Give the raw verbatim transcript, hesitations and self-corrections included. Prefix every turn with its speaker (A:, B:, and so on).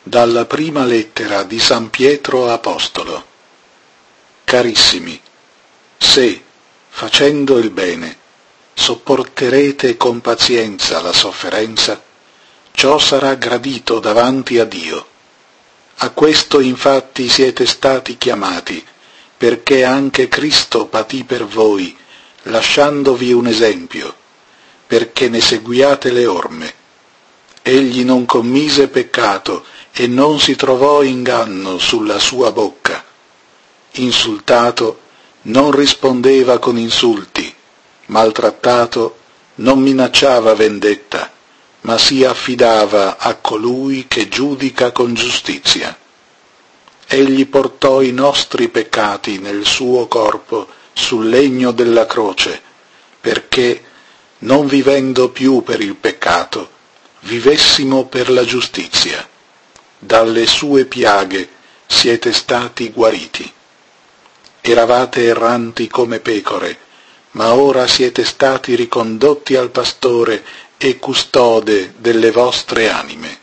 A: Dalla prima lettera di San Pietro Apostolo. Carissimi, se, facendo il bene, sopporterete con pazienza la sofferenza, ciò sarà gradito davanti a Dio. A questo infatti siete stati chiamati, perché anche Cristo patì per voi, lasciandovi un esempio, perché ne seguiate le orme. Egli non commise peccato e non si trovò inganno sulla sua bocca. Insultato non rispondeva con insulti, maltrattato non minacciava vendetta, ma si affidava a colui che giudica con giustizia. Egli portò i nostri peccati nel suo corpo sul legno della croce, perché, non vivendo più per il peccato, vivessimo per la giustizia. Dalle sue piaghe siete stati guariti. Eravate erranti come pecore, ma ora siete stati ricondotti al pastore e custode delle vostre anime.